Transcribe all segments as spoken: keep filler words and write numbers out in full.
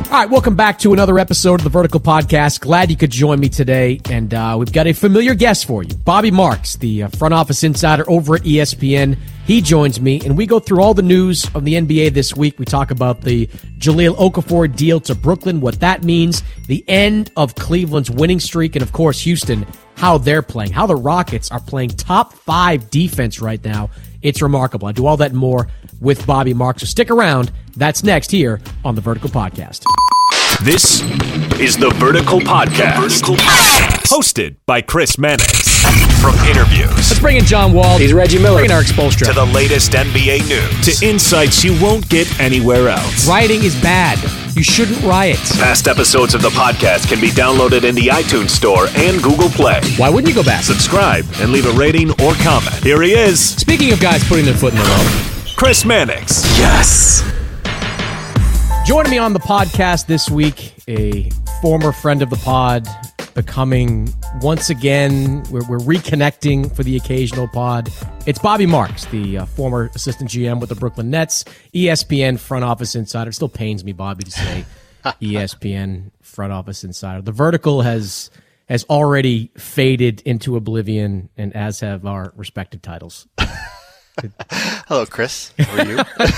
All right, welcome back to another episode of the Vertical Podcast. Glad you could join me today, and uh, we've got a familiar guest for you. Bobby Marks, the uh, front office insider over at E S P N. He joins me, and we go through all the news of the N B A this week. We talk about the Jahlil Okafor deal to Brooklyn, what that means, the end of Cleveland's winning streak, and, of course, Houston, how they're playing, how the Rockets are playing top five defense right now. It's remarkable. I do all that and more with Bobby Marks. So stick around. That's next here on the Vertical Podcast. This is the Vertical Podcast. Vertical Podcast. Hosted by Chris Mannix. From interviews. Let's bring in John Wall. He's Reggie Miller. Bring in Eric Spoelstra. To the latest N B A news. To insights you won't get anywhere else. Rioting is bad. You shouldn't riot. Past episodes of the podcast can be downloaded in the iTunes Store and Google Play. Why wouldn't you go back? Subscribe and leave a rating or comment. Here he is. Speaking of guys putting their foot in the door, Chris Mannix. Yes. Joining me on the podcast this week, a former friend of the pod, becoming, once again, we're, we're reconnecting for the occasional pod. It's Bobby Marks, the uh, former assistant G M with the Brooklyn Nets, E S P N front office insider. It still pains me, Bobby, to say E S P N front office insider. The Vertical has has already faded into oblivion, and as have our respective titles. Hello, Chris. How are you?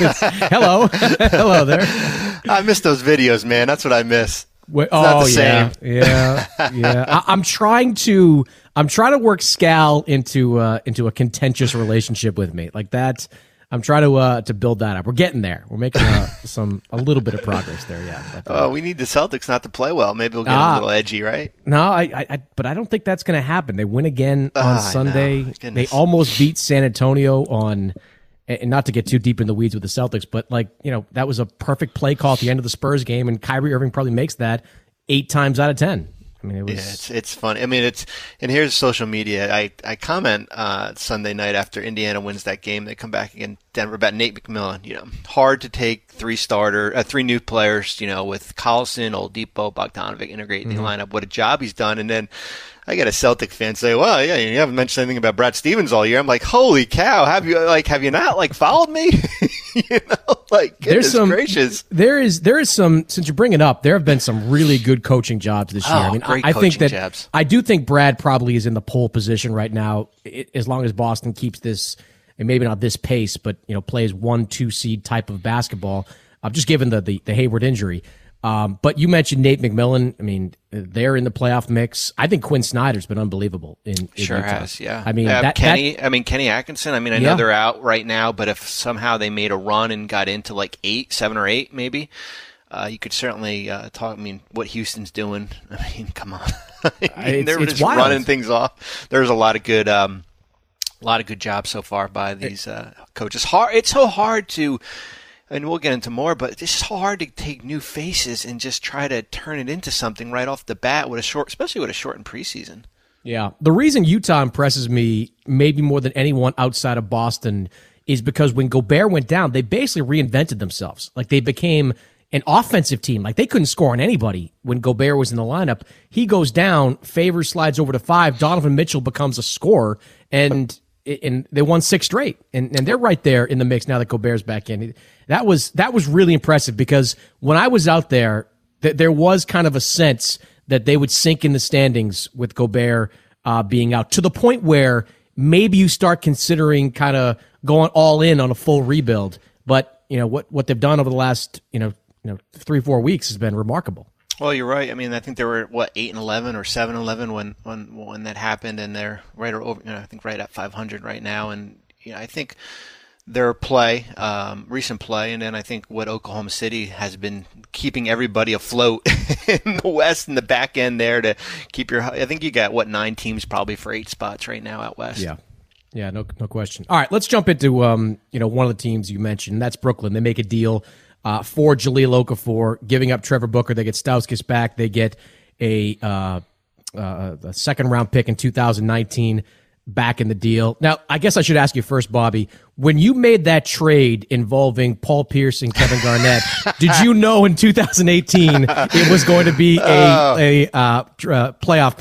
Hello. Hello there. I miss those videos, man. That's what I miss. Wait, It's not oh the yeah, same. yeah, yeah. I, I'm trying to, I'm trying to work Scal into, uh, into a contentious relationship with me, like that. I'm trying to, uh, to build that up. We're getting there. We're making uh, some, a little bit of progress there. Yeah. But, uh, Oh, we need the Celtics not to play well. Maybe we'll get Ah. a little edgy, right? no, I, I, I, but I don't think that's going to happen. They win again on Ah, I Sunday. know. They Goodness. almost beat San Antonio on. And not to get too deep in the weeds with the Celtics, but like, you know, that was a perfect play call at the end of the Spurs game, and Kyrie Irving probably makes that eight times out of ten. I mean, it was. Yeah, it's it's fun. I mean, it's and here's social media. I I comment uh, Sunday night after Indiana wins that game. They come back again, Denver, about Nate McMillan. You know, hard to take three starter, uh, three new players. You know, with Collison, Oladipo, Bogdanovic integrating Mm-hmm. the lineup. What a job he's done. And then I get a Celtic fan say, "Well, yeah, you haven't mentioned anything about Brad Stevens all year." I'm like, "Holy cow! Have you like have you not like followed me?" You know, like goodness There's some gracious. There is there is some since you bring it up, there have been some really good coaching jobs this year. Oh, I mean, great I, I think coaching that jobs. I do think Brad probably is in the pole position right now, i- as long as Boston keeps this, and maybe not this pace, but you know, plays one two seed type of basketball. Uh, just given the the, the Hayward injury. Um, but you mentioned Nate McMillan. I mean, they're in the playoff mix. I think Quinn Snyder's been unbelievable in, in Sure Utah. has, yeah. I mean, Uh, that, Kenny. that I mean, Kenny Atkinson. I mean, I Yeah. know they're out right now, but if somehow they made a run and got into like eight, seven or eight, maybe, uh, you could certainly uh, talk. I mean, what Houston's doing. I mean, come on, I mean, It's- they're it's just wild. running things off. There's a lot of good, um, a lot of good jobs so far by these uh, coaches. Hard. It's so hard to. And we'll get into more, but it's so hard to take new faces and just try to turn it into something right off the bat with a short, especially with a shortened preseason. Yeah. The reason Utah impresses me maybe more than anyone outside of Boston is because when Gobert went down, they basically reinvented themselves. Like they became an offensive team. Like they couldn't score on anybody when Gobert was in the lineup. He goes down, Favors slides over to five, Donovan Mitchell becomes a scorer, and and they won six straight. And and they're right there in the mix now that Gobert's back in. That was that was really impressive because when I was out there, th- there was kind of a sense that they would sink in the standings with Gobert uh, being out, to the point where maybe you start considering kind of going all in on a full rebuild. But you know what what they've done over the last you know you know three four weeks has been remarkable. Well, you're right. I mean, I think they were what eight and eleven or seven and eleven when when when that happened, and they're right over. You know, I think right at five hundred right now, and you know, I think their play, um, recent play, and then I think what Oklahoma City has been keeping everybody afloat in the West and the back end there to keep your. I think you got what nine teams probably for eight spots right now out West. Yeah. Yeah, no no question. All right, let's jump into um, you know, one of the teams you mentioned. That's Brooklyn. They make a deal uh, for Jahlil Okafor, giving up Trevor Booker. They get Stauskas back. They get a, uh, uh, a second round pick in two thousand nineteen back in the deal. Now, I guess I should ask you first, Bobby, when you made that trade involving Paul Pierce and Kevin Garnett, did you know in two thousand eighteen it was going to be a, a uh, tr- uh, playoff pick?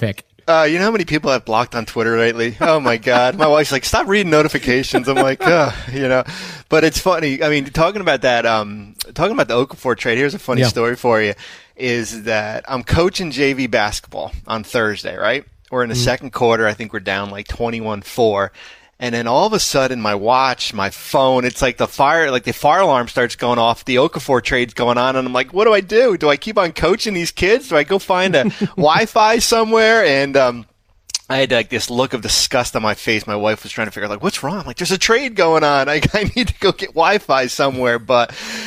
Uh, you know how many people I've blocked on Twitter lately? Oh my God. My wife's like, stop reading notifications. I'm like, oh, you know, but it's funny. I mean, talking about that, um, talking about the Okafor trade, here's a funny yeah. story for you, is that I'm coaching J V basketball on Thursday, right? We're in the mm-hmm. second quarter. I think we're down like twenty-one four. And then all of a sudden, my watch, my phone, it's like the fire, like the fire alarm starts going off. The Okafor trade's going on, and I'm like, what do I do? Do I keep on coaching these kids? Do I go find a Wi-Fi somewhere? And um, I had like this look of disgust on my face. My wife was trying to figure out, like, what's wrong? I'm like, there's a trade going on. I, I need to go get Wi-Fi somewhere. But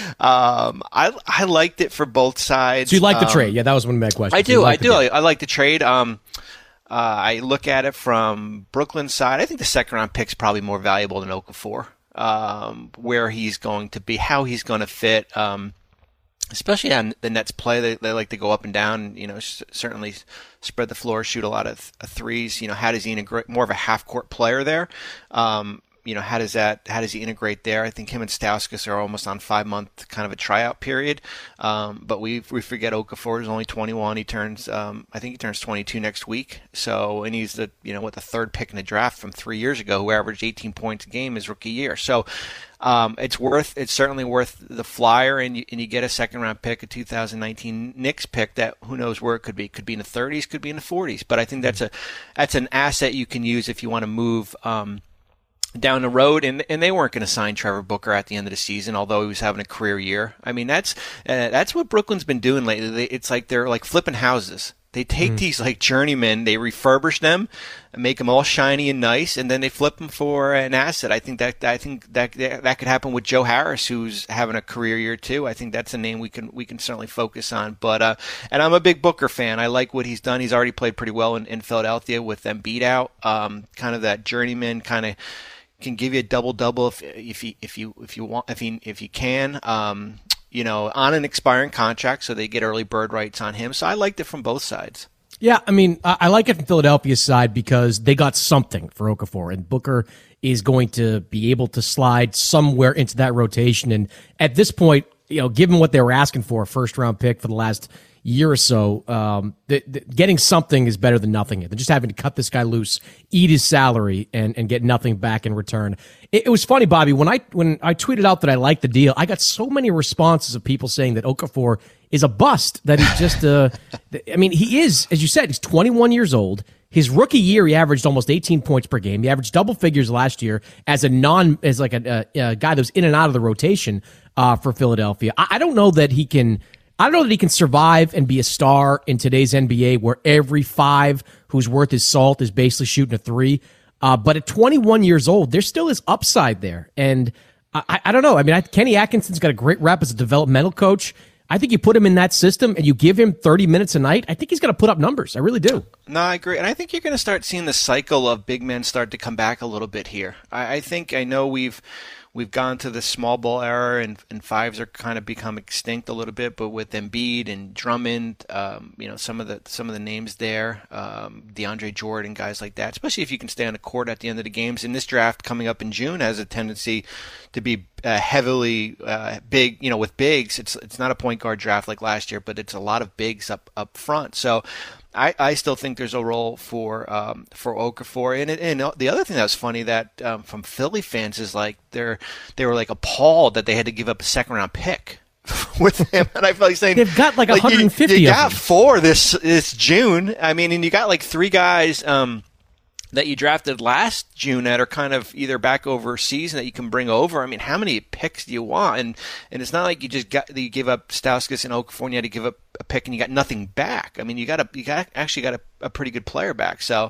um, I I liked it for both sides. So you like the um, trade? Yeah, that was one of my questions. I do. Like I do. I, I like the trade. Um, Uh, I look at it from Brooklyn's side. I think the second round pick's probably more valuable than Okafor. Um, where he's going to be, how he's going to fit, um, especially on the Nets play. They, they like to go up and down. You know, certainly spread the floor, shoot a lot of th- threes. You know, how does he integrate? More of a half court player there. Um, You know, how does that? How does he integrate there? I think him and Stauskas are almost on five month kind of a tryout period. Um, but we we forget Okafor is only twenty-one. He turns, um, I think he turns twenty-two next week. So, and he's the you know what the third pick in the draft from three years ago, who averaged eighteen points a game his rookie year. So, um, it's worth it's certainly worth the flyer, and you, and you get a second round pick, a two thousand nineteen Knicks pick that who knows where it could be. Could be in the thirties, could be in the forties. But I think that's a that's an asset you can use if you want to move. Um, down the road, and and they weren't going to sign Trevor Booker at the end of the season, although he was having a career year. I mean, that's uh, that's what Brooklyn's been doing lately. They, it's like they're like flipping houses. They take mm. these like journeymen, they refurbish them, make them all shiny and nice, and then they flip them for an asset. I think that I think that that could happen with Joe Harris, who's having a career year too. I think that's a name we can we can certainly focus on. But uh, and I'm a big Booker fan. I like what he's done. He's already played pretty well in, in Philadelphia with them beat out. Um, kind of that journeyman kind of. Can give you a double double if if you if you if you want if you if you can um you know on an expiring contract, so they get early bird rights on him. So I liked it from both sides. Yeah, I mean I, I like it from Philadelphia's side because they got something for Okafor, and Booker is going to be able to slide somewhere into that rotation. And at this point, you know, given what they were asking for, a first round pick for the last year or so, um, the, the, getting something is better than nothing. Than just having to cut this guy loose, eat his salary, and, and get nothing back in return. It, it was funny, Bobby, when I when I tweeted out that I liked the deal, I got so many responses of people saying that Okafor is a bust. That he's just uh, I mean, he is, as you said, he's twenty-one years old. His rookie year, he averaged almost eighteen points per game. He averaged double figures last year as a non, as like a, a, a guy that was in and out of the rotation uh, for Philadelphia. I, I don't know that he can. I don't know that he can survive and be a star in today's N B A, where every five who's worth his salt is basically shooting a three. Uh, but at twenty-one years old, there still is upside there, and I, I don't know. I mean, I, Kenny Atkinson's got a great rep as a developmental coach. I think you put him in that system and you give him thirty minutes a night, I think he's going to put up numbers. I really do. No, I agree. And I think you're going to start seeing the cycle of big men start to come back a little bit here. I, I think, I know we've we've gone to the small ball era, and, and fives are kind of become extinct a little bit, but with Embiid and Drummond, um, you know, some of the some of the names there, um, DeAndre Jordan, guys like that, especially if you can stay on the court at the end of the games. And this draft coming up in June has a tendency to be uh, heavily uh, big, you know, with bigs. It's it's not a point guard draft like last year, but it's a lot of bigs up, up front. So I, I still think there's a role for um, for Okafor. And, it, and the other thing that was funny that um, from Philly fans is like they're they were like appalled that they had to give up a second round pick with him. And I felt like saying they've got like, like one hundred fifty. You, you of got them. four this this June. I mean, and you got like three guys um, that you drafted last June that are kind of either back overseas and that you can bring over. I mean, how many picks do you want? And and it's not like you just got you give up Stauskas and Okafor and you had to give up a pick and you got nothing back. I mean, you got a you got actually got a, a pretty good player back. So,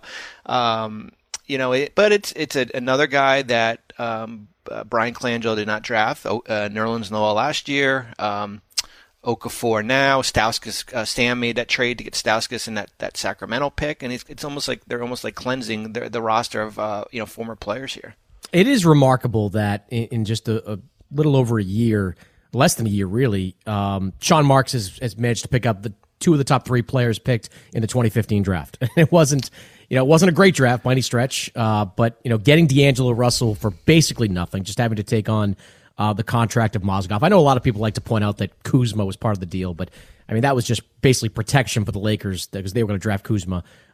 um, you know, it, but it's it's a, another guy that um, uh, Brian Colangelo did not draft. Uh, Nerlens Noel last year. Um, Okafor now. Stauskas, uh, Stan made that trade to get Stauskas in that, that Sacramento pick, and it's it's almost like they're almost like cleansing the the roster of uh, you know former players here. It is remarkable that in, in just a, a little over a year, less than a year really, um, Sean Marks has, has managed to pick up the two of the top three players picked in the twenty fifteen draft. It wasn't you know it wasn't a great draft by any stretch, uh, but you know getting D'Angelo Russell for basically nothing, just having to take on Uh, the contract of Mozgov. I know a lot of people like to point out that Kuzma was part of the deal, but I mean that was just basically protection for the Lakers because they were going to draft Kuzma.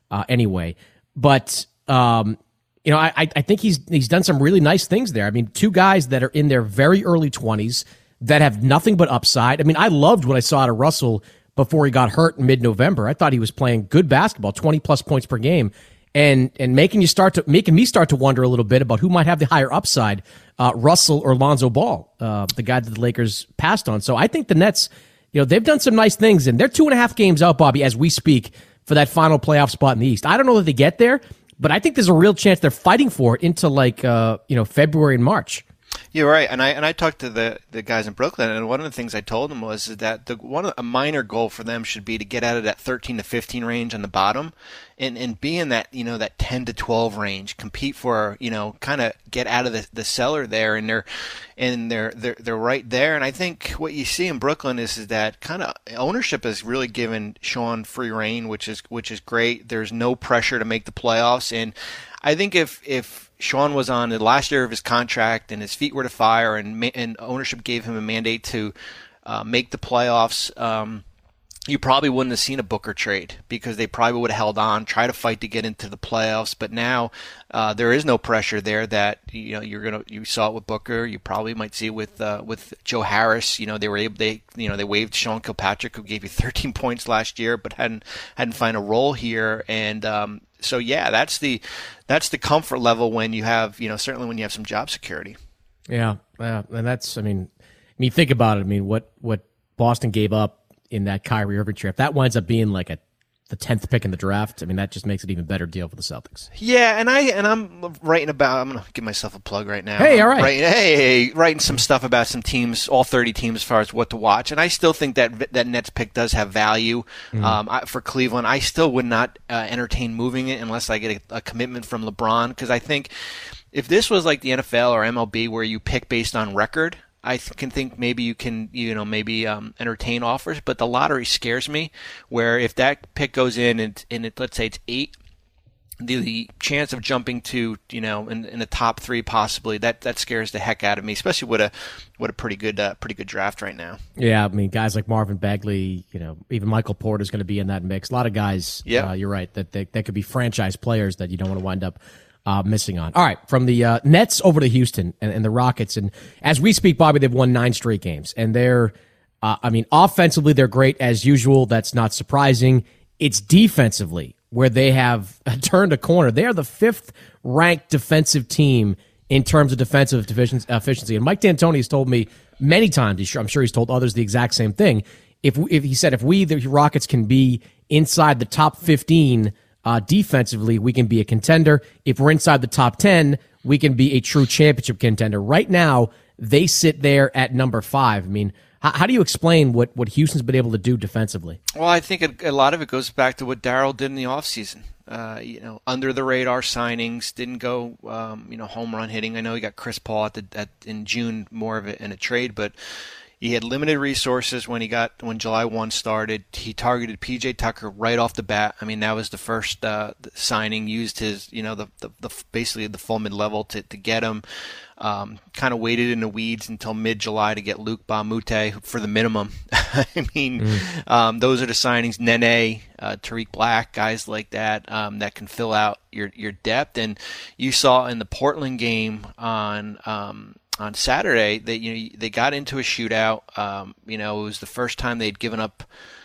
uh, anyway. But um, you know, I I think he's he's done some really nice things there. I mean, two guys that are in their very early twenties that have nothing but upside. I mean, I loved what I saw out of Russell before he got hurt in mid-November. I thought he was playing good basketball, twenty plus points per game, and and making you start to making me start to wonder a little bit about who might have the higher upside, uh, Russell or Lonzo Ball, uh, the guy that the Lakers passed on. So I think the Nets, you know, they've done some nice things, and they're two and a half games out, Bobby, as we speak, for that final playoff spot in the East. I don't know that they get there, but I think there's a real chance they're fighting for it into like uh, you know February and March. You're right, and I and I talked to the, the guys in Brooklyn, and one of the things I told them was that the one a minor goal for them should be to get out of that thirteen to fifteen range on the bottom, and and be in that you know that ten to twelve range, compete for you know kind of get out of the, the cellar there, and they're and they're they're they're right there. And I think what you see in Brooklyn is, is that kind of ownership has really given Sean free reign, which is which is great. There's no pressure to make the playoffs, and I think if if Sean was on the last year of his contract and his feet were to fire, and and ownership gave him a mandate to uh, make the playoffs, um, you probably wouldn't have seen a Booker trade, because they probably would have held on, try to fight to get into the playoffs. But now uh, there is no pressure there. That you know you're gonna you saw it with Booker. You probably might see it with uh, with Joe Harris. You know they were able they you know they waived Sean Kilpatrick, who gave you thirteen points last year, but hadn't hadn't found a role here. And um, so yeah, that's the that's the comfort level when you have you know certainly when you have some job security. Yeah, yeah, and that's I mean, I mean think about it. I mean what what Boston gave up in that Kyrie Irving trade, if that winds up being like a the tenth pick in the draft, I mean that just makes it even better deal for the Celtics. Yeah, and I and I'm writing about. I'm gonna give myself a plug right now. Hey, I'm all right. Writing, hey, writing some stuff about some teams, all thirty teams, as far as what to watch. And I still think that that Nets pick does have value mm-hmm. um, I, for Cleveland. I still would not uh, entertain moving it unless I get a, a commitment from LeBron, because I think if this was like the N F L or M L B where you pick based on record, I th- can think maybe you can, you know, maybe um, entertain offers, but the lottery scares me. Where if that pick goes in and, and it, let's say it's eight, the, the chance of jumping to, you know, in, in the top three possibly, that, that scares the heck out of me, especially with a with a pretty good uh, pretty good draft right now. Yeah, I mean guys like Marvin Bagley, you know, even Michael Porter is going to be in that mix. A lot of guys. Yeah, uh, you're right that they, they could be franchise players that you don't want to wind up Uh, missing on. All right, from the uh, Nets over to Houston and, and the Rockets. And as we speak, Bobby, they've won nine straight games. And they're, uh, I mean, offensively, they're great as usual. That's not surprising. It's defensively where they have turned a corner. They are the fifth ranked defensive team in terms of defensive efficiency. And Mike D'Antoni has told me many times, I'm sure he's told others the exact same thing. If, if he said, if we, the Rockets, can be inside the top fifteen Uh, defensively, we can be a contender. If we're inside the top ten, we can be a true championship contender. Right now, they sit there at number five. I mean, how, how do you explain what, what Houston's been able to do defensively? Well, I think a, a lot of it goes back to what Daryl did in the offseason. Uh, you know, under the radar signings, didn't go, um, you know, home run hitting. I know he got Chris Paul at the at in June, more of it in a trade, but he had limited resources when he got when July first started. He targeted P J Tucker right off the bat. I mean, that was the first uh, signing. Used his, you know, the, the, the basically the full mid level to to get him. Um, kind of waited in the weeds until mid July to get Luke Bamute for the minimum. I mean, mm. um, those are the signings. Nene, uh, Tariq Black, guys like that um, that can fill out your your depth. And you saw in the Portland game on. Um, On Saturday, they you know they got into a shootout. Um, you know, it was the first time they'd given up.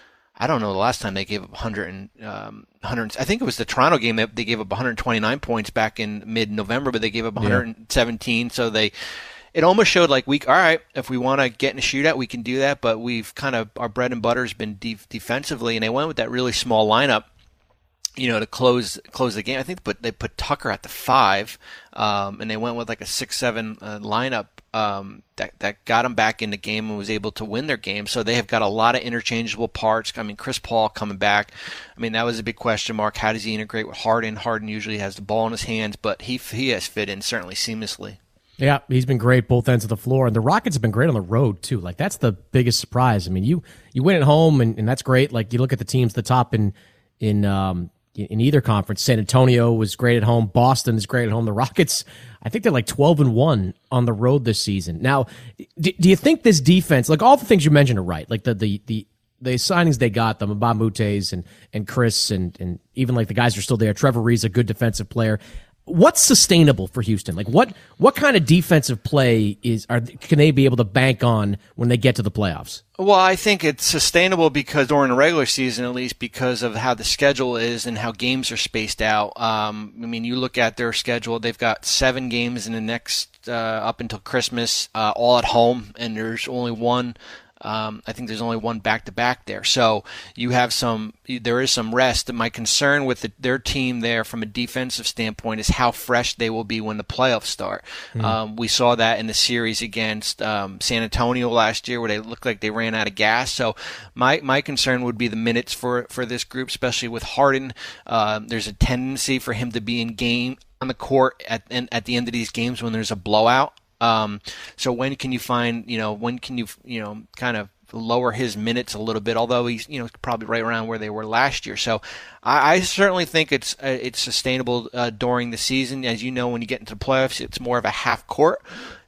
I don't know the last time they gave up one hundred and um, one hundred. I think it was the Toronto game that they gave up one hundred twenty-nine points back in mid-November, but they gave up one hundred seventeen. Yeah. So they, it almost showed like we, all right, if we want to get in a shootout, we can do that. But we've kind of our bread and butter has been def- defensively, and they went with that really small lineup. You know, to close close the game. I think but they put Tucker at the five, um, and they went with like a six seven uh, lineup um, that that got them back in the game and was able to win their game. So they have got a lot of interchangeable parts. I mean, Chris Paul coming back. I mean, that was a big question mark. How does he integrate with Harden? Harden usually has the ball in his hands, but he he has fit in certainly seamlessly. Yeah, he's been great both ends of the floor, and the Rockets have been great on the road too. Like that's the biggest surprise. I mean, you you win at home, and, and that's great. Like you look at the teams, the top in in. Um, in either conference. San Antonio was great at home. Boston is great at home. The Rockets, I think they're like twelve and one on the road this season. Now, do, do you think this defense, like all the things you mentioned are right, like the, the, the the signings they got, the Mbah Mutes and and Chris and and even like the guys who are still there. Trevor Reed's a good defensive player. What's sustainable for Houston? Like what what kind of defensive play is are can they be able to bank on when they get to the playoffs? Well, I think it's sustainable because during the regular season, at least because of how the schedule is and how games are spaced out. Um, I mean, you look at their schedule; they've got seven games in the next uh, up until Christmas, uh, all at home, and there's only one. Um, I think there's only one back-to-back there. So you have some, there is some rest. My concern with the, their team there from a defensive standpoint is how fresh they will be when the playoffs start. Mm-hmm. Um, we saw that in the series against um, San Antonio last year where they looked like they ran out of gas. So my, my concern would be the minutes for, for this group, especially with Harden. Uh, there's a tendency for him to be in game on the court at, at the end of these games when there's a blowout. Um, so when can you find, you know, when can you, you know, kind of lower his minutes a little bit, although he's, you know, probably right around where they were last year. So I, I certainly think it's, uh, it's sustainable, uh, during the season. As you know, when you get into the playoffs, it's more of a half court,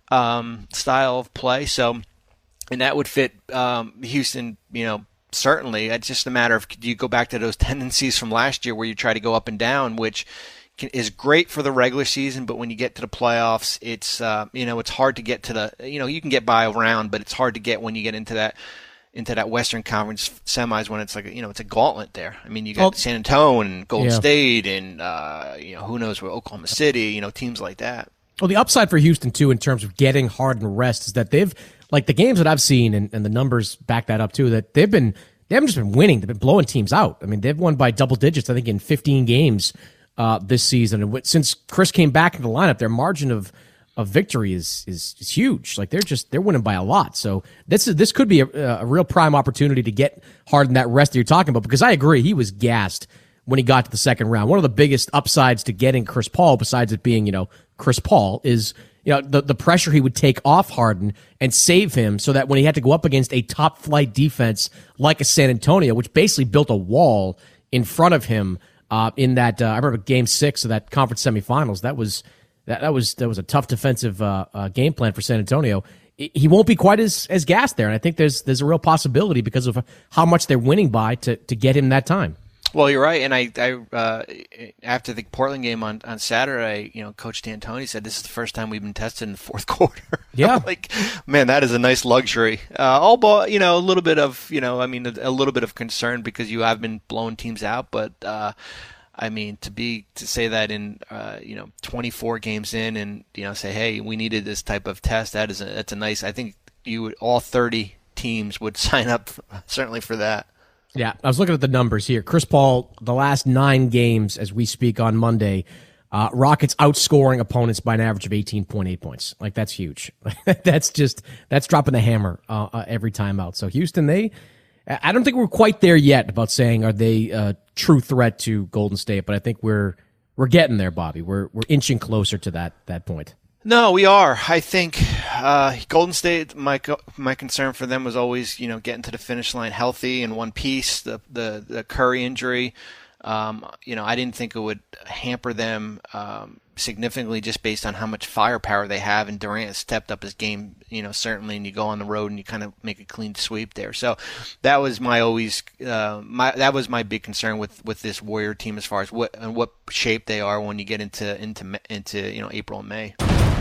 um, style of play. So, and that would fit, um, Houston, you know, certainly. It's just a matter of, do you go back to those tendencies from last year where you try to go up and down, which is great for the regular season, but when you get to the playoffs, it's uh, you know it's hard to get to the you know you can get by a round, but it's hard to get when you get into that into that Western Conference semis when it's like a, you know it's a gauntlet there. I mean, you got well, San Antonio and Golden yeah. State and uh, you know who knows where Oklahoma City, you know teams like that. Well, the upside for Houston too in terms of getting Harden rest is that they've like the games that I've seen and, and the numbers back that up too, that they've been they haven't just been winning, they've been blowing teams out. I mean, they've won by double digits, I think, in fifteen games. Uh, this season, and since Chris came back into the lineup, their margin of, of victory is, is is huge. Like they're just they're winning by a lot. So this is this could be a, a real prime opportunity to get Harden that rest that you're talking about. Because I agree, he was gassed when he got to the second round. One of the biggest upsides to getting Chris Paul, besides it being you know Chris Paul, is you know the the pressure he would take off Harden and save him, so that when he had to go up against a top flight defense like a San Antonio, which basically built a wall in front of him. Uh, in that, uh, I remember Game Six of that conference semifinals. That was that, that was that was a tough defensive uh, uh, game plan for San Antonio. He won't be quite as as gassed there, and I think there's there's a real possibility because of how much they're winning by to to get him that time. Well, you're right, and I, I uh, after the Portland game on, on Saturday, you know, Coach D'Antoni said this is the first time we've been tested in the fourth quarter. Yeah, like, man, that is a nice luxury. Uh, all, ball, you know, a little bit of, you know, I mean, a, a little bit of concern because you have been blowing teams out, but uh, I mean, to be to say that in, uh, you know, twenty-four games in, and you know, say, hey, we needed this type of test. That is, a, that's a nice. I think you would all thirty teams would sign up certainly for that. Yeah, I was looking at the numbers here. Chris Paul, the last nine games as we speak on Monday, uh, Rockets outscoring opponents by an average of eighteen point eight points. Like, that's huge. That's just, that's dropping the hammer uh, uh, every time out. So Houston, they, I don't think we're quite there yet about saying are they a true threat to Golden State, but I think we're, we're getting there, Bobby. We're, we're inching closer to that, that point. No, we are. I think uh, Golden State. My my concern for them was always, you know, getting to the finish line healthy in one piece. The the, the Curry injury, um, you know, I didn't think it would hamper them um, significantly just based on how much firepower they have. And Durant stepped up his game, you know, certainly. And you go on the road and you kind of make a clean sweep there. So that was my always uh, my that was my big concern with, with this Warrior team as far as what and what shape they are when you get into into into you know April and May.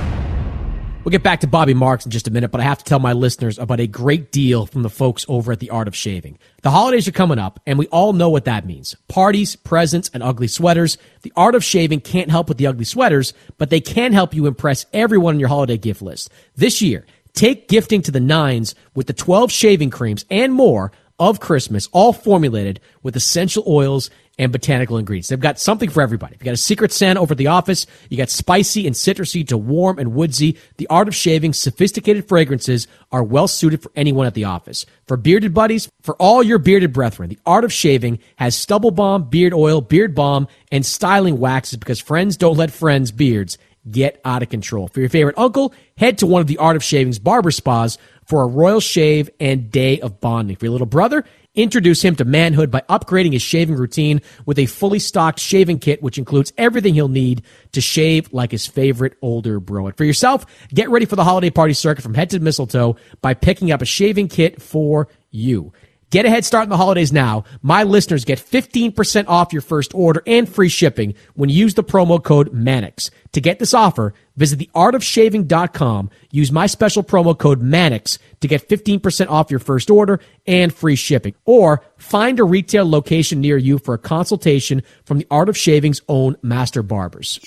We'll get back to Bobby Marks in just a minute, but I have to tell my listeners about a great deal from the folks over at The Art of Shaving. The holidays are coming up, and we all know what that means. Parties, presents, and ugly sweaters. The Art of Shaving can't help with the ugly sweaters, but they can help you impress everyone on your holiday gift list. This year, take gifting to the nines with the twelve shaving creams and more of Christmas, all formulated with essential oils and botanical ingredients. They've got something for everybody. If you got a Secret Santa over at the office, you got spicy and citrusy to warm and woodsy. The Art of Shaving's sophisticated fragrances are well suited for anyone at the office. For bearded buddies, for all your bearded brethren, The Art of Shaving has stubble balm, beard oil, beard balm, and styling waxes because friends don't let friends' beards get out of control. For your favorite uncle, head to one of The Art of Shaving's barber spas for a royal shave and day of bonding. For your little brother, introduce him to manhood by upgrading his shaving routine with a fully stocked shaving kit, which includes everything he'll need to shave like his favorite older bro. And for yourself, get ready for the holiday party circuit from head to mistletoe by picking up a shaving kit for you. Get a head start in the holidays now. My listeners get fifteen percent off your first order and free shipping when you use the promo code Mannix. To get this offer, visit the art of shaving dot com. Use my special promo code Mannix to get fifteen percent off your first order and free shipping. Or find a retail location near you for a consultation from the Art of Shaving's own master barbers.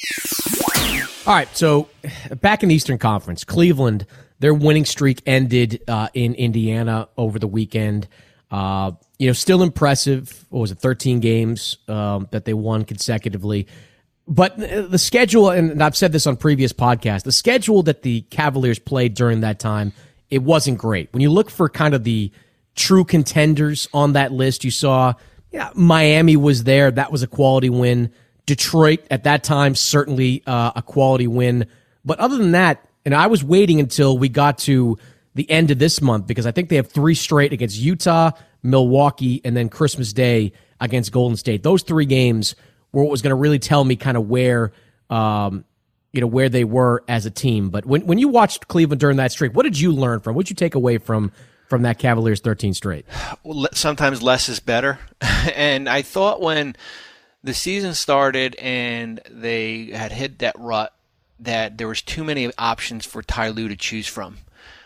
All right, so back in the Eastern Conference, Cleveland, their winning streak ended uh, in Indiana over the weekend. Uh, you know, still impressive. What was it, thirteen games um, that they won consecutively. But the schedule, and I've said this on previous podcasts, the schedule that the Cavaliers played during that time, it wasn't great. When you look for kind of the true contenders on that list, you saw yeah, Miami was there. That was a quality win. Detroit, at that time, certainly uh, a quality win. But other than that, and I was waiting until we got to the end of this month because I think they have three straight against Utah, Milwaukee, and then Christmas Day against Golden State. Those three games were what was going to really tell me kind of where, um, you know, where they were as a team. But when when you watched Cleveland during that streak, what did you learn from? What did you take away from from that Cavaliers thirteen straight? Well, sometimes less is better, and I thought when the season started and they had hit that rut that there was too many options for Ty Lue to choose from.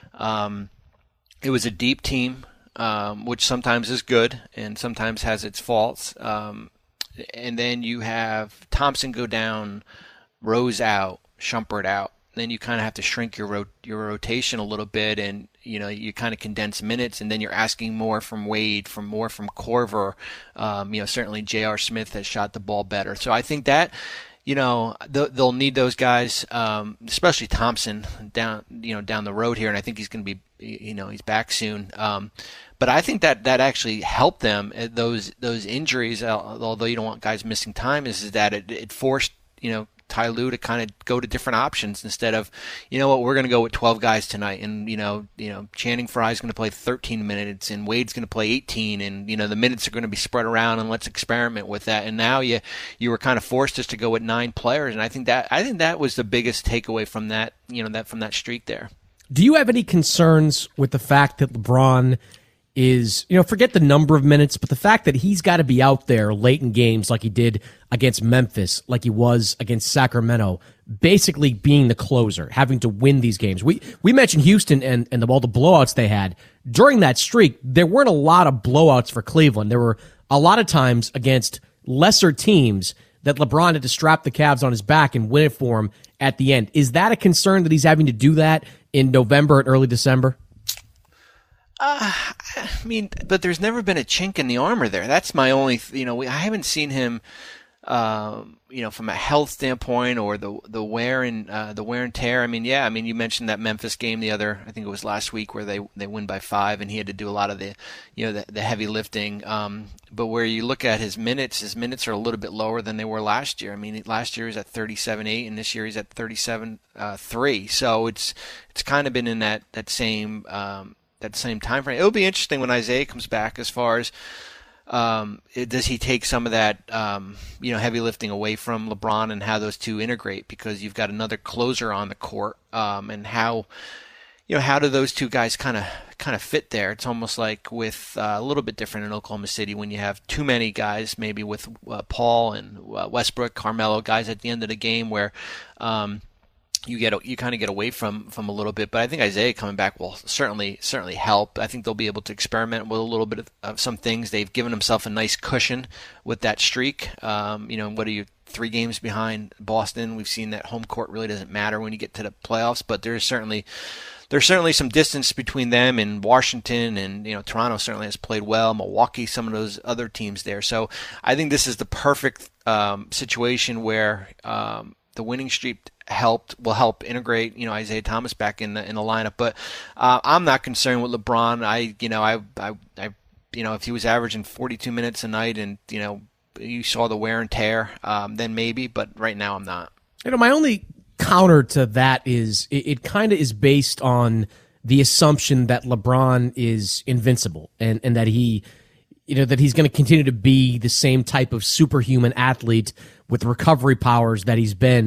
Um, it was a deep team, um, which sometimes is good and sometimes has its faults. Um, and then you have Thompson go down, Rose out, Shumpert out. Then you kind of have to shrink your ro- your rotation a little bit, and you know you kind of condense minutes, and then you're asking more from Wade, from more from Korver. Um, you know, certainly J R. Smith has shot the ball better, so I think that you know th- they'll need those guys, um, especially Thompson down you know down the road here, and I think he's going to be you know he's back soon. Um, but I think that that actually helped them. Those those injuries, although you don't want guys missing time, is, is that it, it forced you know. Ty Lue to kind of go to different options instead of, you know what, we're going to go with twelve guys tonight, and you know, you know, Channing Frye's going to play thirteen minutes, and Wade's going to play eighteen, and you know, the minutes are going to be spread around, and let's experiment with that. And now you you were kind of forced just to go with nine players, and I think that I think that was the biggest takeaway from that, you know, that from that streak there. Do you have any concerns with the fact that LeBron is, you know, forget the number of minutes, but the fact that he's got to be out there late in games like he did against Memphis, like he was against Sacramento, basically being the closer, having to win these games. We we mentioned Houston and, and the, all the blowouts they had. During that streak, there weren't a lot of blowouts for Cleveland. There were a lot of times against lesser teams that LeBron had to strap the Cavs on his back and win it for him at the end. Is that a concern that he's having to do that in November and early December? Uh, I mean, but there's never been a chink in the armor there. That's my only, you know, we, I haven't seen him, um, you know, from a health standpoint or the the wear and uh, the wear and tear. I mean, yeah, I mean, you mentioned that Memphis game the other, I think it was last week, where they they win by five, and he had to do a lot of the, you know, the, the heavy lifting. Um, but where you look at his minutes, his minutes are a little bit lower than they were last year. I mean, last year he was at thirty-seven eight, and this year he's at thirty-seven three. So it's it's kind of been in that that same. Um, that same time frame. It'll be interesting when Isaiah comes back as far as um, it, does he take some of that um, you know heavy lifting away from LeBron and how those two integrate, because you've got another closer on the court, um, and how you know how do those two guys kind of kind of fit there. It's almost like with uh, a little bit different in Oklahoma City when you have too many guys, maybe with uh, Paul and uh, Westbrook, Carmelo, guys at the end of the game where um, you get you kind of get away from, from a little bit. But I think Isaiah coming back will certainly certainly help. I think they'll be able to experiment with a little bit of, of some things. They've given themselves a nice cushion with that streak. Um, you know, what are you, three games behind Boston? We've seen that home court really doesn't matter when you get to the playoffs, but there's certainly there's certainly some distance between them and Washington, and you know Toronto certainly has played well. Milwaukee, some of those other teams there. So I think this is the perfect um, situation where um, the winning streak helped will help integrate you know Isaiah Thomas back in the in the lineup. But uh, I'm not concerned with LeBron. I you know I, I I you know if he was averaging forty-two minutes a night and you know you saw the wear and tear, um, then maybe. But right now I'm not. You know, my only counter to that is it, it kind of is based on the assumption that LeBron is invincible and and that he you know that he's going to continue to be the same type of superhuman athlete with recovery powers that he's been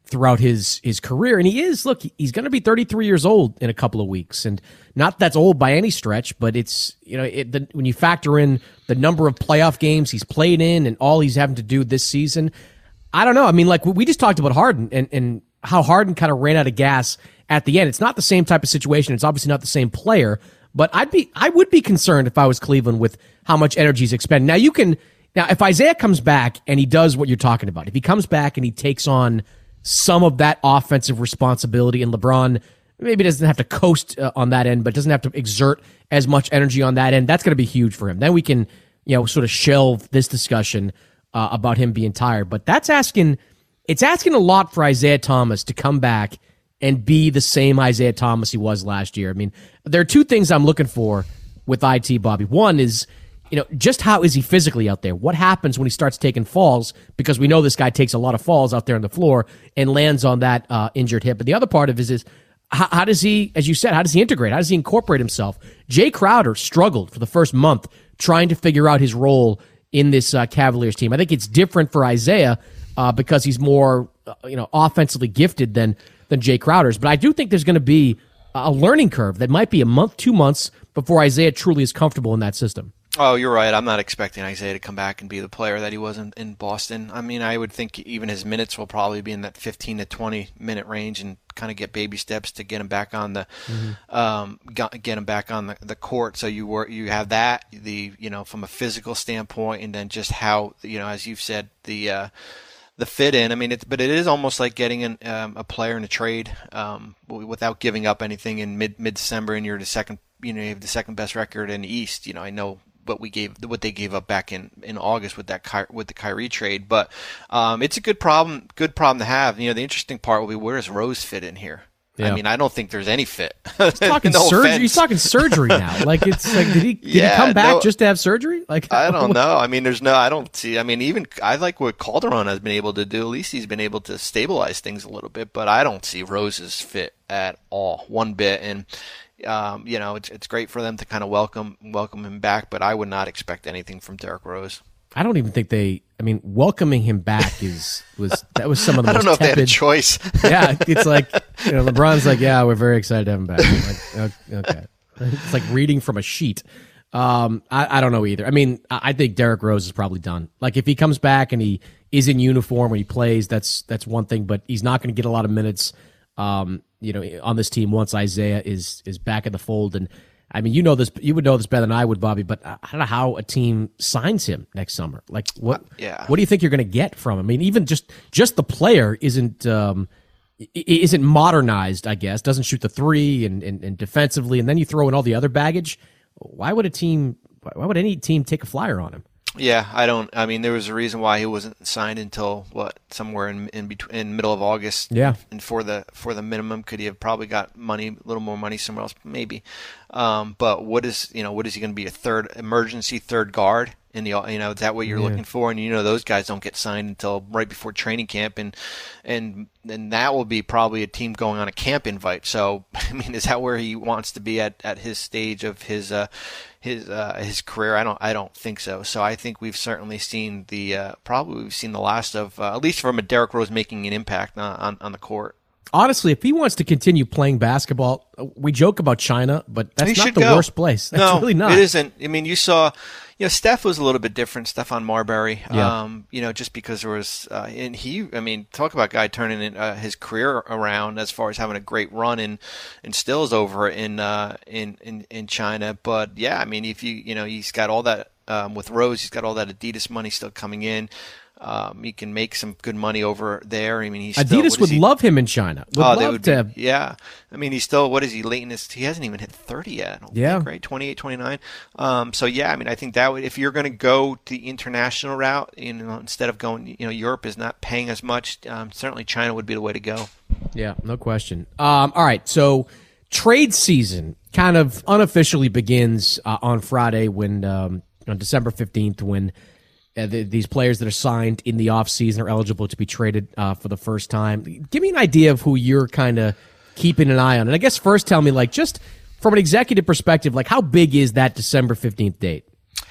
throughout his his career. And he is, look, he's going to be thirty-three years old in a couple of weeks. And not that's old by any stretch, but it's, you know, it, the, when you factor in the number of playoff games he's played in and all he's having to do this season, I don't know. I mean, like we just talked about Harden and, and how Harden kind of ran out of gas at the end. It's not the same type of situation. It's obviously not the same player, but I'd be, I would be concerned if I was Cleveland with how much energy he's expending. Now you can, now if Isaiah comes back and he does what you're talking about, if he comes back and he takes on some of that offensive responsibility and LeBron maybe doesn't have to coast uh, on that end, but doesn't have to exert as much energy on that end, that's going to be huge for him. Then we can, you know, sort of shelve this discussion uh, about him being tired. But that's asking, it's asking a lot for Isaiah Thomas to come back and be the same Isaiah Thomas he was last year. I mean, there are two things I'm looking for with I T, Bobby. One is, you know, just how is he physically out there? What happens when he starts taking falls? Because we know this guy takes a lot of falls out there on the floor and lands on that uh, injured hip. But the other part of it is, is how, how does he, as you said, how does he integrate? How does he incorporate himself? Jay Crowder struggled for the first month trying to figure out his role in this uh, Cavaliers team. I think it's different for Isaiah uh, because he's more, uh, you know, offensively gifted than than Jay Crowder's. But I do think there's going to be a learning curve that might be a month, two months before Isaiah truly is comfortable in that system. Oh, you're right. I'm not expecting Isaiah to come back and be the player that he was in, in Boston. I mean, I would think even his minutes will probably be in that fifteen to twenty minute range and kind of get baby steps to get him back on the mm-hmm. um, get him back on the, the court. So you were you have that the you know from a physical standpoint, and then just how you know as you've said the uh, the fit in. I mean, it's but it is almost like getting an, um, a player in a trade um, without giving up anything in mid mid December, and you're the second you know you have the second best record in the East. You know, I know. What we gave, what they gave up back in, in August with that with the Kyrie trade, but um, it's a good problem, good problem to have. You know, the interesting part will be where does Rose fit in here? Yeah. I mean, I don't think there's any fit. He's talking no surgery. Offense. He's talking surgery now. Like it's like, did he did yeah, he come back no, just to have surgery? Like I don't know. I mean, there's no. I don't see. I mean, even I like what Calderon has been able to do. At least he's been able to stabilize things a little bit. But I don't see Rose's fit at all, one bit. And Um, you know, it's it's great for them to kind of welcome welcome him back, but I would not expect anything from Derrick Rose. I don't even think they. I mean, welcoming him back is was that was some of the I most don't know tepid, if they had a choice. Yeah, it's like you know, LeBron's like, yeah, we're very excited to have him back. I'm like, okay, it's like reading from a sheet. Um, I, I don't know either. I mean, I think Derrick Rose is probably done. Like if he comes back and he is in uniform when he plays, that's that's one thing, but he's not going to get a lot of minutes. Um, you know, on this team once Isaiah is is back in the fold. And I mean, you know this, you would know this better than I would, Bobby. But I don't know how a team signs him next summer. Like, what? Yeah. What do you think you're going to get from him? I mean, even just just the player isn't um, isn't modernized. I guess doesn't shoot the three and, and and defensively, and then you throw in all the other baggage. Why would a team? Why would any team take a flyer on him? Yeah, I don't. I mean, there was a reason why he wasn't signed until what somewhere in in between in middle of August. Yeah, and for the for the minimum, could he have probably got money, a little more money somewhere else, maybe? Um, but what is you know what is he going to be a third emergency third guard in the you know is that what you're yeah. looking for? And you know those guys don't get signed until right before training camp, and and and that will be probably a team going on a camp invite. So I mean, is that where he wants to be at, at his stage of his uh, his uh, his career? I don't I don't think so. So I think we've certainly seen the uh, probably we've seen the last of uh, at least from a Derrick Rose making an impact on, on on the court. Honestly, if he wants to continue playing basketball, we joke about China, but that's he not the go. worst place. That's no, really not. It isn't. I mean, you saw, you know, Steph was a little bit different. Stephon Marbury, yeah. um, you know, just because there was, uh, and he, I mean, talk about a guy turning in, uh, his career around as far as having a great run and and still is over in uh, in, in in China. But yeah, I mean, if you, you know, he's got all that um, with Rose, he's got all that Adidas money still coming in. Um, he can make some good money over there. I mean, he's still, Adidas would he, love him in China. Would oh, love they would to. Be, yeah. I mean, he's still, what is he, late in his, he hasn't even hit thirty yet. I don't yeah. think, right? twenty-eight, twenty-nine. Um, so, yeah, I mean, I think that would, if you're going to go the international route, you know, instead of going, you know, Europe is not paying as much, um, certainly China would be the way to go. Yeah, no question. Um, all right, so trade season kind of unofficially begins uh, on Friday when, um, on December fifteenth, when Uh, the, these players that are signed in the offseason are eligible to be traded uh, for the first time. Give me an idea of who you're kind of keeping an eye on. And I guess first tell me, like, just from an executive perspective, like, how big is that December fifteenth date?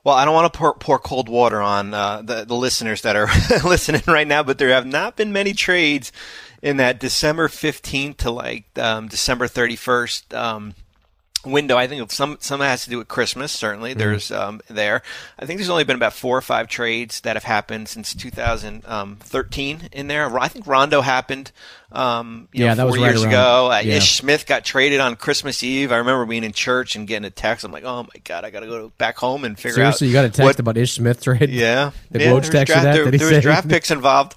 Well, I don't want to pour, pour cold water on uh, the, the listeners that are listening right now, but there have not been many trades in that December fifteenth to like um, December thirty-first um, window. I think some some has to do with Christmas. Certainly, mm-hmm. there's um, there. I think there's only been about four or five trades that have happened since two thousand thirteen in there. I think Rondo happened. Um, you yeah, know, that four was right years around, ago. Uh, yeah. Ish Smith got traded on Christmas Eve. I remember being in church and getting a text. I'm like, oh my god, I got to go back home and figure Seriously, out. you got a text what, about Ish Smith trade? Yeah, Did yeah, Woj text you draft, that? There, Did he there say? was draft picks involved.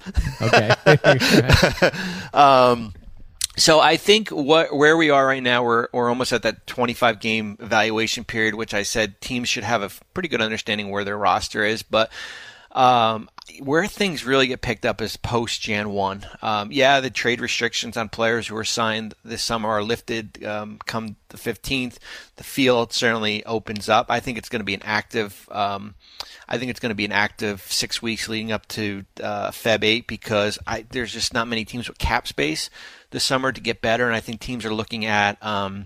Okay. um, so I think what where we are right now, we're we're almost at that twenty-five game evaluation period, which I said teams should have a pretty good understanding where their roster is, but. Um, where things really get picked up is post Jan one. Um, yeah, the trade restrictions on players who are signed this summer are lifted um, come the fifteenth. The field certainly opens up. I think it's going to be an active. Um, I think it's going to be an active six weeks leading up to uh, February eighth because I, there's just not many teams with cap space this summer to get better, and I think teams are looking at um,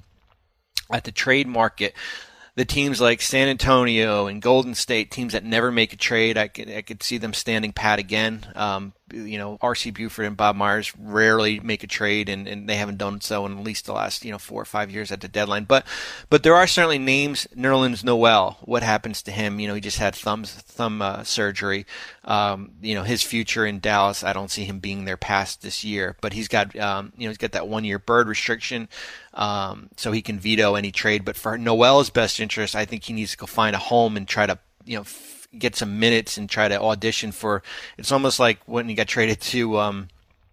at the trade market. The teams like San Antonio and Golden State, teams that never make a trade, I could, I could see them standing pat again. Um, you know, R C Buford and Bob Myers rarely make a trade, and, and they haven't done so in at least the last, you know, four or five years at the deadline. But but there are certainly names. Nerlens Noel, what happens to him? You know, he just had thumb, thumb uh, surgery. Um, you know, his future in Dallas, I don't see him being there past this year. But he's got, um, you know, he's got that one-year bird restriction. Um, so he can veto any trade. But for Noel's best interest, I think he needs to go find a home and try to, you know, f- get some minutes and try to audition for. It's almost like when he got traded to um,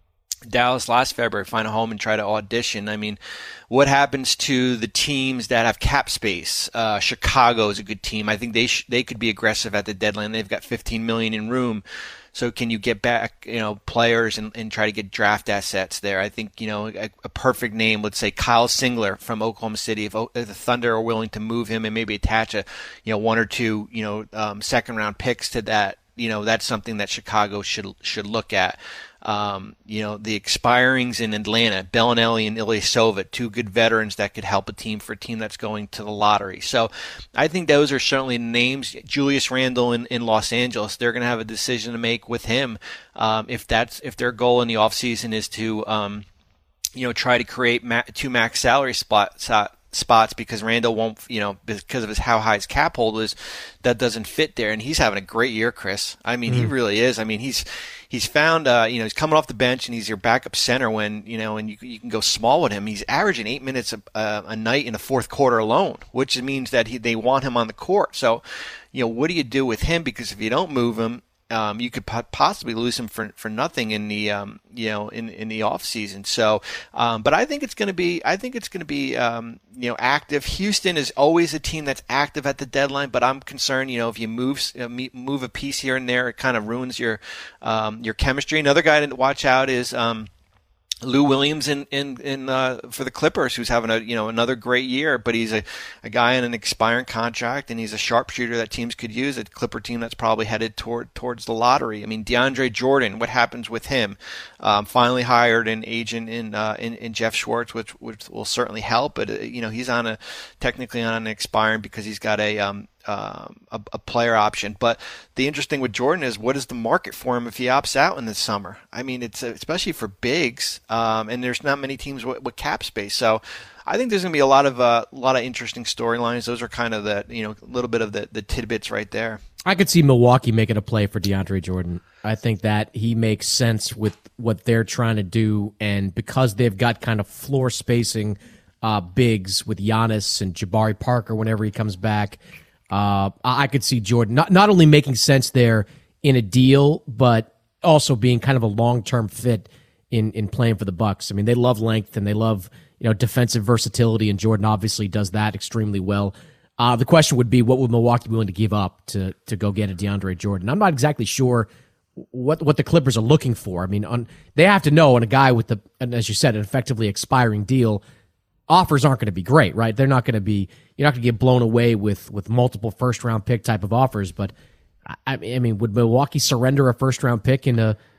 Dallas last February, find a home and try to audition. I mean, what happens to the teams that have cap space? Uh, Chicago is a good team. I think they sh- they could be aggressive at the deadline. They've got fifteen million dollars in room. So can you get back, you know, players and, and try to get draft assets there? I think, you know, a, a perfect name, let's say Kyle Singler from Oklahoma City. If, if the Thunder are willing to move him and maybe attach a, you know, one or two, you know, um, second round picks to that, you know, that's something that Chicago should should look at. Um, you know, the expirings in Atlanta, Bellinelli and Ilyasova, two good veterans that could help a team for a team that's going to the lottery. So I think those are certainly names. Julius Randle in, in Los Angeles, they're going to have a decision to make with him. Um, if that's, if their goal in the offseason is to, um, you know, try to create ma- two max salary spots, uh, spots because Randall won't, you know, because of his how high his cap hold is, that doesn't fit there. And he's having a great year, Chris. I mean, mm-hmm. he really is. I mean, he's he's found, uh, you know, he's coming off the bench and he's your backup center when, you know, and you you can go small with him. He's averaging eight minutes a, uh, a night in the fourth quarter alone, which means that he, they want him on the court. So, you know, what do you do with him? Because if you don't move him, Um, you could possibly lose him for for nothing in the um, you know in, in the off season. So, um, but I think it's going to be I think it's going to be um, you know active. Houston is always a team that's active at the deadline, but I'm concerned. You know, if you move uh, move a piece here and there, it kind of ruins your um, your chemistry. Another guy to watch out is. Um, Lou Williams in in, in uh, for the Clippers, who's having a you know another great year, but he's a, a guy in an expiring contract, and he's a sharpshooter that teams could use. A Clipper team that's probably headed toward towards the lottery. I mean, DeAndre Jordan, what happens with him? Um, finally hired an agent in, uh, in in Jeff Schwartz, which which will certainly help. But uh, you know he's on a technically on an expiring because he's got a um. Um, a, a player option. But the interesting with Jordan is what is the market for him if he opts out in the summer? I mean, it's uh, especially for bigs, um, and there's not many teams with, with cap space. So I think there's going to be a lot of uh, a lot of interesting storylines. Those are kind of the you know a little bit of the, the tidbits right there. I could see Milwaukee making a play for DeAndre Jordan. I think that he makes sense with what they're trying to do, and because they've got kind of floor spacing uh, bigs with Giannis and Jabari Parker whenever he comes back. Uh, I could see Jordan not, not only making sense there in a deal, but also being kind of a long-term fit in, in playing for the Bucks. I mean, they love length and they love, you know, defensive versatility, and Jordan obviously does that extremely well. Uh, the question would be, what would Milwaukee be willing to give up to, to go get a DeAndre Jordan? I'm not exactly sure what, what the Clippers are looking for. I mean, on, they have to know on a guy with the, and as you said, an effectively expiring deal, offers aren't going to be great, right? They're not going to be, you're not going to get blown away with, with multiple first round pick type of offers. But I, I mean, would Milwaukee surrender a first round pick in a,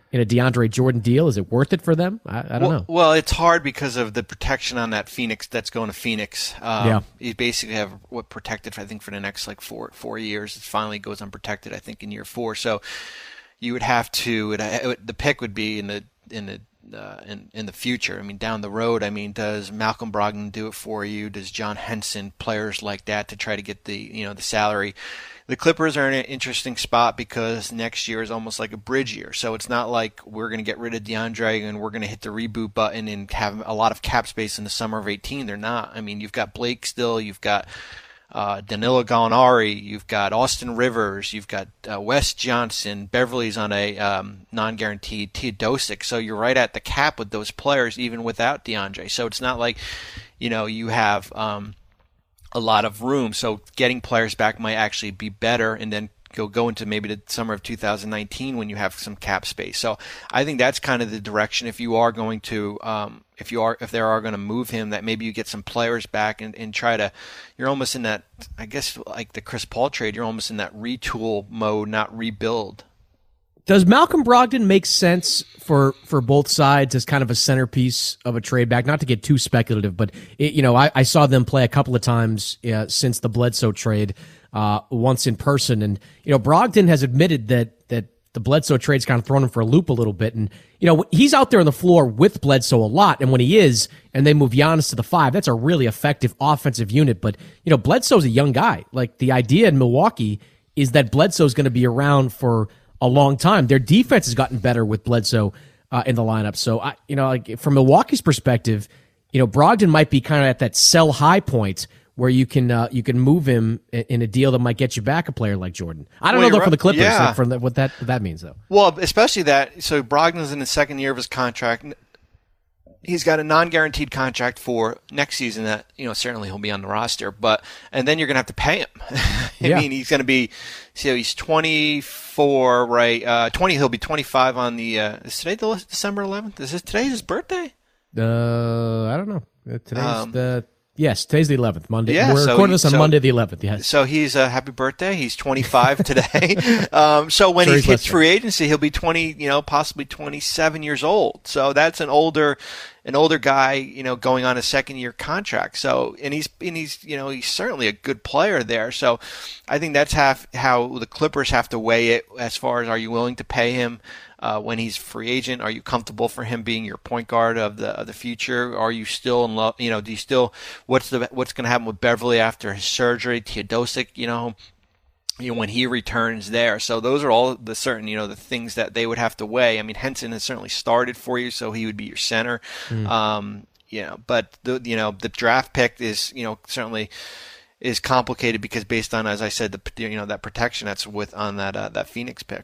in a DeAndre Jordan deal? Is it worth it for them? I, I don't well, know. Well, it's hard because of the protection on that Phoenix that's going to Phoenix. Um, yeah. You basically have what protected, I think, for the next like four four years. It finally goes unprotected, I think, in year four. So you would have to, it, it, the pick would be in the in the Uh, in in the future. I mean, down the road. I mean, does Malcolm Brogdon do it for you? Does John Henson, players like that, to try to get the you know the salary? The Clippers are in an interesting spot because next year is almost like a bridge year. So it's not like we're going to get rid of DeAndre and we're going to hit the reboot button and have a lot of cap space in the summer of eighteen. They're not. I mean, you've got Blake still. You've got Uh, Danilo Gallinari, you've got Austin Rivers, you've got uh, Wes Johnson, Beverly's on a um, non-guaranteed Teodosic, so you're right at the cap with those players even without DeAndre. So it's not like, you know, you have um, a lot of room. So getting players back might actually be better, and then go go into maybe the summer of two thousand nineteen when you have some cap space. So I think that's kind of the direction if you are going to um, if you are if they are going to move him, that maybe you get some players back and, and try to, you're almost in that, I guess like the Chris Paul trade, you're almost in that retool mode, not rebuild. Does Malcolm Brogdon make sense for, for both sides as kind of a centerpiece of a trade back? Not to get too speculative, but it, you know, I, I saw them play a couple of times uh, since the Bledsoe trade, uh, once in person, and you know, Brogdon has admitted that that the Bledsoe trade's kind of thrown him for a loop a little bit, and you know, he's out there on the floor with Bledsoe a lot, and when he is, and they move Giannis to the five, that's a really effective offensive unit. But you know, Bledsoe's a young guy. Like, the idea in Milwaukee is that Bledsoe's going to be around for a long time. Their defense has gotten better with Bledsoe uh, in the lineup. So, I, you know, like from Milwaukee's perspective, you know, Brogdon might be kind of at that sell high point where you can uh, you can move him in a deal that might get you back a player like Jordan. I don't well, know though for the Clippers yeah. like, for the, what that what that means though. Well, especially that. So Brogdon's in the second year of his contract. He's got a non-guaranteed contract for next season that, you know, certainly he'll be on the roster, but, and then you're going to have to pay him. I yeah. mean, he's going to be, so he's twenty-four, right? Uh, twenty, he'll be twenty-five on the, uh, is today the December eleventh? Is this, today's his birthday? Uh, I don't know. Today's um, the, yes, today's the eleventh, Monday. Yeah, We're so recording he, this on so, Monday the eleventh, yes. So he's a uh, happy birthday. He's twenty-five today. um, so when sure he hits listening. free agency, he'll be twenty, you know, possibly twenty-seven years old. So that's an older, an older guy, you know, going on a second year contract. So, and he's, and he's, you know, he's certainly a good player there. So I think that's half how the Clippers have to weigh it as far as, are you willing to pay him Uh, when he's free agent? Are you comfortable for him being your point guard of the of the future? Are you still in love? You know, do you still? What's the what's going to happen with Beverly after his surgery? Teodosic, you know, you know when he returns there. So those are all the certain you know the things that they would have to weigh. I mean, Henson has certainly started for you, so he would be your center. Mm. Um, you know, but the you know the draft pick is you know certainly is complicated because based on, as I said, the you know that protection that's with on that uh, that Phoenix pick.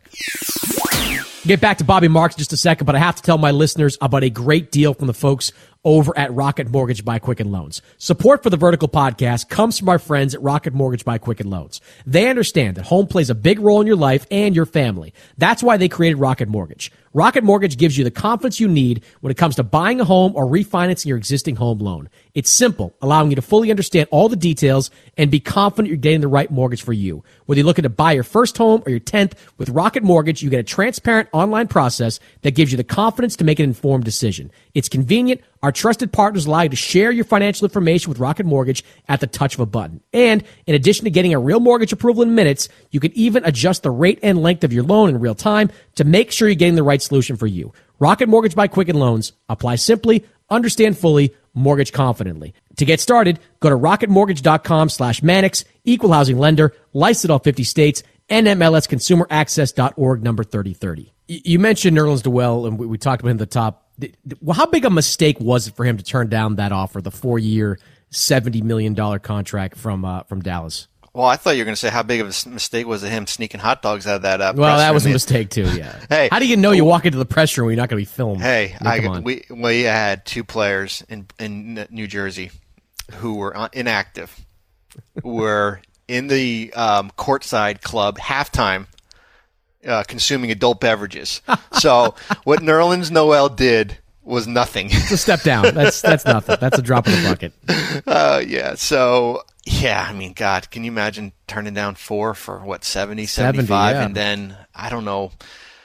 Get back to Bobby Marks in just a second, but I have to tell my listeners about a great deal from the folks over at Rocket Mortgage by Quicken Loans. Support for the Vertical Podcast comes from our friends at Rocket Mortgage by Quicken Loans. They understand that home plays a big role in your life and your family. That's why they created Rocket Mortgage. Rocket Mortgage gives you the confidence you need when it comes to buying a home or refinancing your existing home loan. It's simple, allowing you to fully understand all the details and be confident you're getting the right mortgage for you. Whether you're looking to buy your first home or your tenth, with Rocket Mortgage, you get a transparent online process that gives you the confidence to make an informed decision. It's convenient. Our trusted partners allow you to share your financial information with Rocket Mortgage at the touch of a button. And in addition to getting a real mortgage approval in minutes, you can even adjust the rate and length of your loan in real time to make sure you're getting the right solution for you. Rocket Mortgage by Quicken Loans. Apply simply, understand fully, mortgage confidently. To get started, go to rocketmortgage.com slash Mannix, equal housing lender, licensed in all fifty states, N M L S consumer access dot org, number thirty thirty. You mentioned Nerlens Noel, and we talked about him at the top. Well, how big a mistake was it for him to turn down that offer, the four-year, seventy million dollars contract from uh, from Dallas? Well, I thought you were going to say how big of a mistake was it him sneaking hot dogs out of that uh, Well, press that room. was a mistake, too, yeah. Hey, how do you know you walk into the press room when you're not going to be filmed? Hey, yeah, I, we, we had two players in, in New Jersey who were inactive, who were in the um, courtside club halftime uh, consuming adult beverages. So what Nerlens Noel did was nothing. It's a step down. That's that's nothing. That's a drop in the bucket. Uh, yeah, so... Yeah, I mean, God, can you imagine turning down four for, what, seventy, seventy-five? seventy, yeah. And then, I don't know,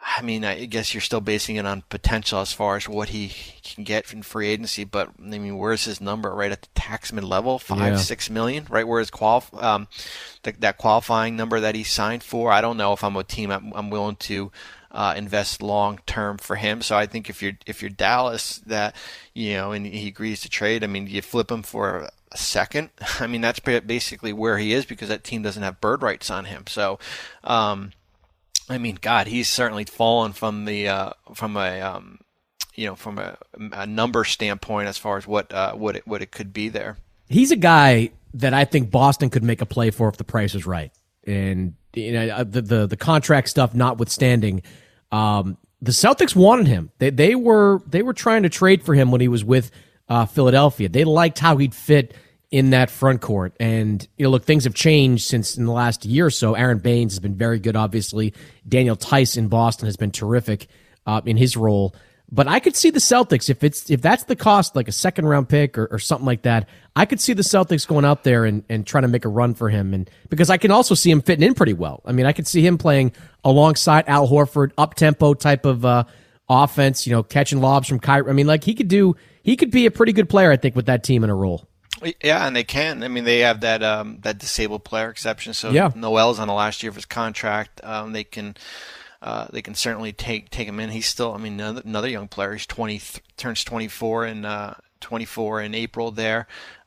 I mean, I guess you're still basing it on potential as far as what he can get in free agency, but I mean, where's his number? Right at the taxman level, five, yeah. six million, right where his qualif- um, the, that qualifying number that he signed for. I don't know if I'm a team I'm, I'm willing to uh, invest long term for him. So I think if you're if you're Dallas, that you know, and he agrees to trade, I mean, you flip him for a second. I mean, that's basically where he is because that team doesn't have bird rights on him. So. Um, I mean, God, he's certainly fallen from the uh, from a um, you know from a, a number standpoint as far as what uh, what it what it could be there. He's a guy that I think Boston could make a play for if the price is right, and you know the the, the contract stuff notwithstanding, um, the Celtics wanted him. They they were they were trying to trade for him when he was with uh, Philadelphia. They liked how he'd fit in that front court. And, you know, look, things have changed since in the last year or so. Aaron Baines has been very good, obviously. Daniel Tice in Boston has been terrific uh, in his role. But I could see the Celtics, if it's if that's the cost, like a second-round pick or, or something like that, I could see the Celtics going out there and, and trying to make a run for him. And because I can also see him fitting in pretty well. I mean, I could see him playing alongside Al Horford, up-tempo type of uh, offense, you know, catching lobs from Kyrie. I mean, like, he could do, he could be a pretty good player, I think, with that team in a role. Yeah, and they can. I mean, they have that um, that disabled player exception. So yeah. Noel's on the last year of his contract. Um, they can uh, they can certainly take take him in. He's still, I mean, another, another young player. He's twenty, turns twenty-four in uh, twenty-four in April there.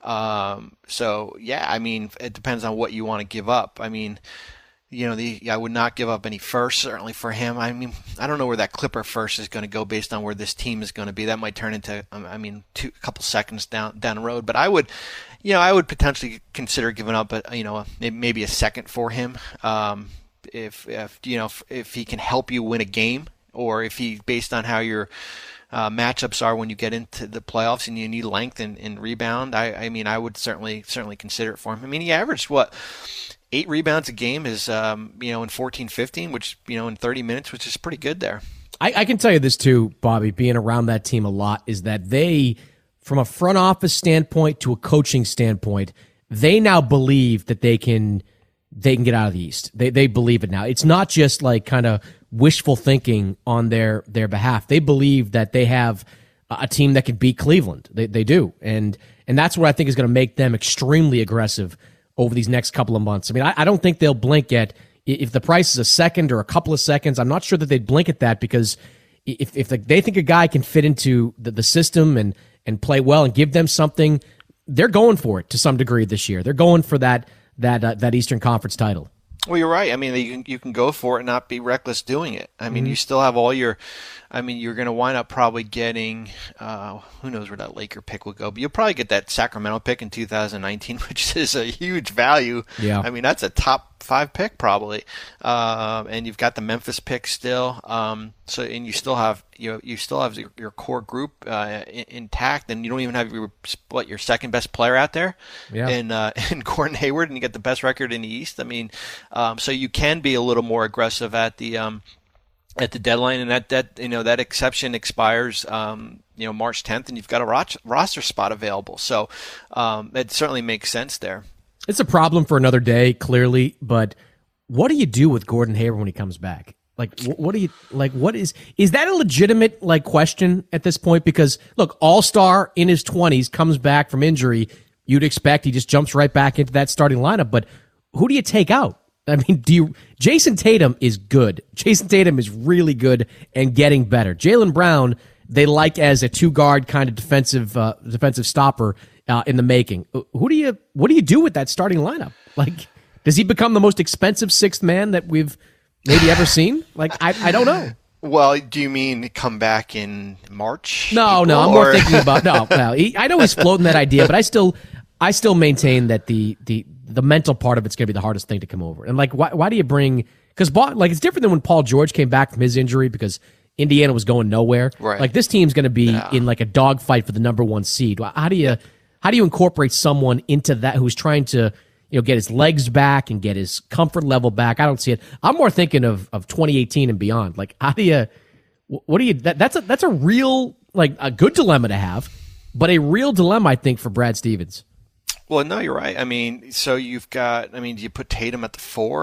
Um, so yeah, I mean, it depends on what you want to give up. I mean. You know, the I would not give up any first, certainly for him. I mean, I don't know where that Clipper first is going to go based on where this team is going to be. That might turn into, I mean, two, a couple seconds down down the road. But I would, you know, I would potentially consider giving up, a, you know, maybe a second for him, um, if if you know if, if he can help you win a game, or if he, based on how your uh, matchups are when you get into the playoffs and you need length and, and rebound. I, I mean, I would certainly certainly consider it for him. I mean, he averaged what? Eight rebounds a game is, um, you know, in fourteen fifteen, which, you know, in thirty minutes, which is pretty good there. I, I can tell you this too, Bobby, being around that team a lot, is that they, from a front office standpoint to a coaching standpoint, they now believe that they can they can get out of the East. They they believe it now. It's not just like kind of wishful thinking on their their behalf. They believe that they have a team that can beat Cleveland. They they do, and and that's what I think is going to make them extremely aggressive over these next couple of months. I mean, I, I don't think they'll blink at, if the price is a second or a couple of seconds, I'm not sure that they'd blink at that, because if if they think a guy can fit into the, the system and, and play well and give them something, they're going for it to some degree this year. They're going for that that uh, that Eastern Conference title. Well, you're right. I mean, you can, you can go for it and not be reckless doing it. I mean, mm-hmm. you still have all your, I mean, you're going to wind up probably getting, uh, who knows where that Laker pick will go, but you'll probably get that Sacramento pick in two thousand nineteen, which is a huge value. Yeah. I mean, that's a top five pick probably. Uh, and you've got the Memphis pick still. Um, so, and you still have, you know, you still have your, your core group, uh, in, intact, and you don't even have your, what, your second best player out there yeah. in, uh, in Gordon Hayward, and you get the best record in the East. I mean, um, so you can be a little more aggressive at the, um, at the deadline, and that, that, you know, that exception expires, um, you know, March tenth, and you've got a ro- roster spot available. So, um, it certainly makes sense there. It's a problem for another day, clearly, but what do you do with Gordon Hayward when he comes back? Like, what do you, like, what is, is that a legitimate, like, question at this point? Because, look, all-star in his twenties comes back from injury. You'd expect he just jumps right back into that starting lineup, but who do you take out? I mean, do you, Jason Tatum is good. Jason Tatum is really good and getting better. Jaylen Brown, they like as a two-guard kind of defensive, uh, defensive stopper, uh, in the making. Who do you, what do you do with that starting lineup? Like, does he become the most expensive sixth man that we've maybe ever seen? Like, I, I don't know. Well, do you mean come back in March? No, April, no, I'm or? more thinking about, no, well, he, I know he's floating that idea, but I still, I still maintain that the, the, the mental part of it's going to be the hardest thing to come over. And like, why, why do you bring, because like, it's different than when Paul George came back from his injury because Indiana was going nowhere. Right. Like, this team's going to be yeah. in like a dogfight for the number one seed. How do you, how do you incorporate someone into that who's trying to, you know, get his legs back and get his comfort level back? I don't see it. I'm more thinking of, of twenty eighteen and beyond. Like, how do you, what do you, that, that's a, that's a real, like, a good dilemma to have, but a real dilemma, I think, for Brad Stevens. Well, no, you're right. I mean, so you've got, I mean, do you put Tatum at the four?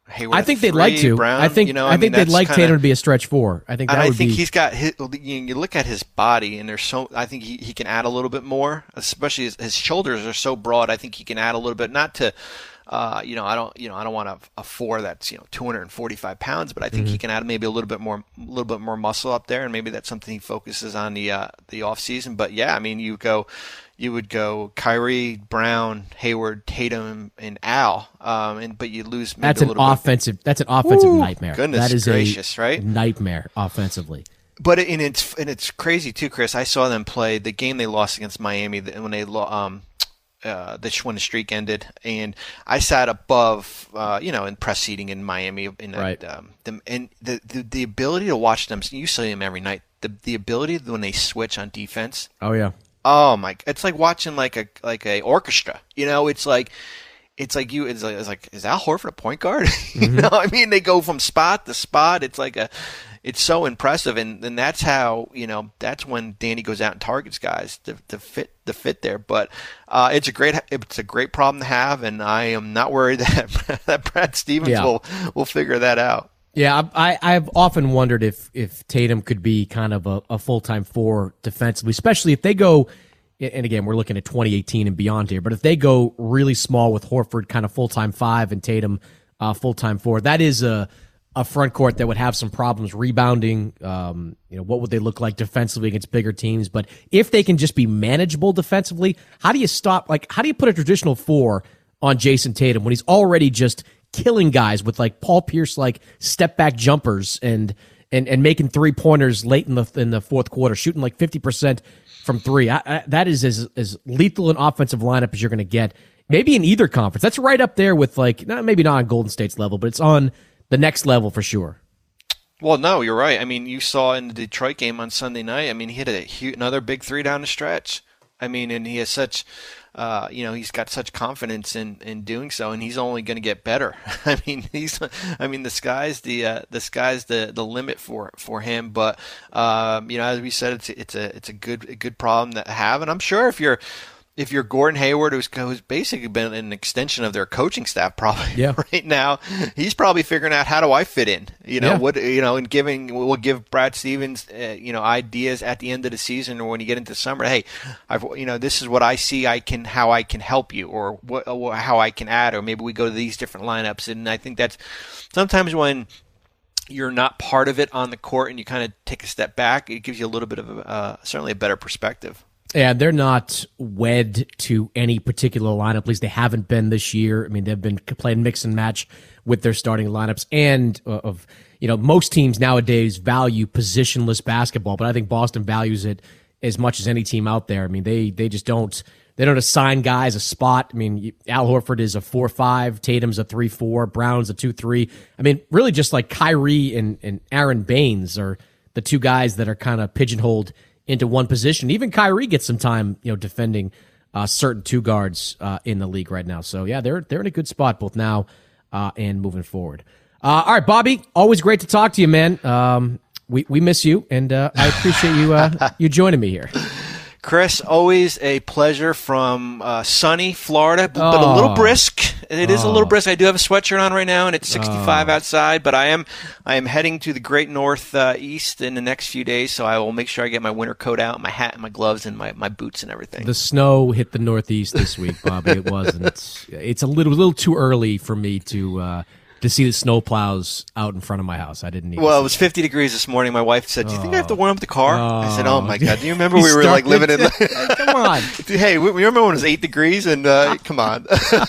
Hayward I think three, they'd like to. Brown, I think you know, I, I think mean, they'd like kinda, Tatum to be a stretch four. I think that and I would think be, he's got his, you look at his body, and there's so I think he, he can add a little bit more, especially his, his shoulders are so broad. I think he can add a little bit, not to. Uh, you know, I don't, you know, I don't want a, a four that's, you know, two hundred forty-five pounds, but I think mm-hmm. he can add maybe a little bit more, a little bit more muscle up there, and maybe that's something he focuses on the uh, the off season. But yeah, I mean, you go, you would go Kyrie, Brown, Hayward, Tatum, and Al, um, and but you lose. Maybe That's a an little offensive. Bit. That's an offensive Ooh, nightmare. Goodness that is gracious, a right? Nightmare offensively. But and it's and it's crazy too, Chris. I saw them play the game they lost against Miami when they um. Uh, the when the streak ended, and I sat above, uh, you know, in press seating in Miami, in right. um, them, and the, the the ability to watch them. You see them every night. The the ability when they switch on defense. Oh yeah. Oh my! It's like watching like a like a orchestra. You know, it's like. It's like you. It's like, it's like is Al Horford a point guard? you mm-hmm. know, I mean, they go from spot to spot. It's like a, it's so impressive, and, and that's how you know that's when Danny goes out and targets guys to, to fit the fit there. But uh, it's a great it's a great problem to have, and I am not worried that that Brad Stevens yeah. will will figure that out. Yeah, I I've often wondered if if Tatum could be kind of a, a full time four defensively, especially if they go. And again, we're looking at twenty eighteen and beyond here. But if they go really small with Horford kind of full-time five and Tatum uh, full-time four, that is a, a front court that would have some problems rebounding. Um, you know, what would they look like defensively against bigger teams? But if they can just be manageable defensively, how do you stop? Like, how do you put a traditional four on Jason Tatum when he's already just killing guys with like Paul Pierce like step back jumpers and and and making three pointers late in the in the fourth quarter, shooting like fifty percent. From three, I, I, that is as as lethal an offensive lineup as you're going to get. Maybe in either conference. That's right up there with like, not, maybe not on Golden State's level, but it's on the next level for sure. Well, no, you're right. I mean, you saw in the Detroit game on Sunday night. I mean, he hit a huge, another big three down the stretch. I mean, and he has such, uh, you know, he's got such confidence in, in doing so, and he's only going to get better. I mean, he's, I mean, the sky's the uh, the sky's the, the limit for for him. But um, you know, as we said, it's it's a it's a good a good problem to have, and I'm sure if you're if you're Gordon Hayward, who's, who's basically been an extension of their coaching staff, probably yeah. right now, he's probably figuring out how do I fit in, you know, yeah. what you know, and giving we'll give Brad Stevens, uh, you know, ideas at the end of the season or when you get into summer. Hey, I've you know, this is what I see. I can how I can help you, or what or how I can add, or maybe we go to these different lineups. And I think that's sometimes when you're not part of it on the court and you kind of take a step back, it gives you a little bit of a, uh, certainly a better perspective. Yeah, they're not wed to any particular lineup. At least they haven't been this year. I mean, they've been playing mix and match with their starting lineups. And uh, of you know, most teams nowadays value positionless basketball, but I think Boston values it as much as any team out there. I mean, they they just don't they don't assign guys a spot. I mean, Al Horford is a four five, Tatum's a three four, Brown's a two three. I mean, really just like Kyrie and, and Aaron Baines are the two guys that are kind of pigeonholed into one position. Even Kyrie gets some time, you know, defending uh, certain two guards uh, in the league right now. So yeah, they're they're in a good spot both now uh, and moving forward. Uh, all right, Bobby, always great to talk to you, man. Um, we we miss you, and uh, I appreciate you uh, you joining me here. Chris, always a pleasure from uh, sunny Florida, but oh. a little brisk. It is oh. a little brisk. I do have a sweatshirt on right now, and it's sixty-five oh. outside. But I am I am heading to the great north uh, east in the next few days, so I will make sure I get my winter coat out, my hat, and my gloves, and my, my boots and everything. The snow hit the northeast this week, Bobby. It was, and it's it's a little little too early for me to. Uh, to see the snow plows out in front of my house. I didn't need Well, to it was that. fifty degrees this morning. My wife said, do you think I have to warm up the car? Oh. I said, oh, my God. Do you remember we were like living in... Come on. Hey, we remember when it was eight degrees? And uh, come on.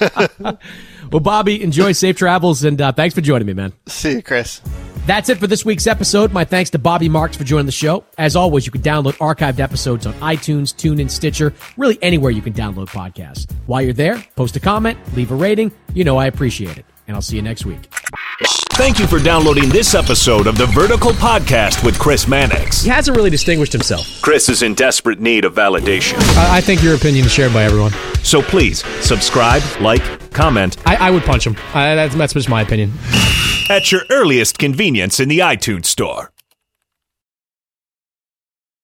Well, Bobby, enjoy safe travels, and uh, thanks for joining me, man. See you, Chris. That's it for this week's episode. My thanks to Bobby Marks for joining the show. As always, you can download archived episodes on iTunes, TuneIn, Stitcher, really anywhere you can download podcasts. While you're there, post a comment, leave a rating. You know I appreciate it. And I'll see you next week. Thank you for downloading this episode of the Vertical Podcast with Chris Mannix. He hasn't really distinguished himself. Chris is in desperate need of validation. I, I think your opinion is shared by everyone. So please, subscribe, like, comment. I, I would punch him. I, that's, that's just my opinion. At your earliest convenience in the iTunes Store.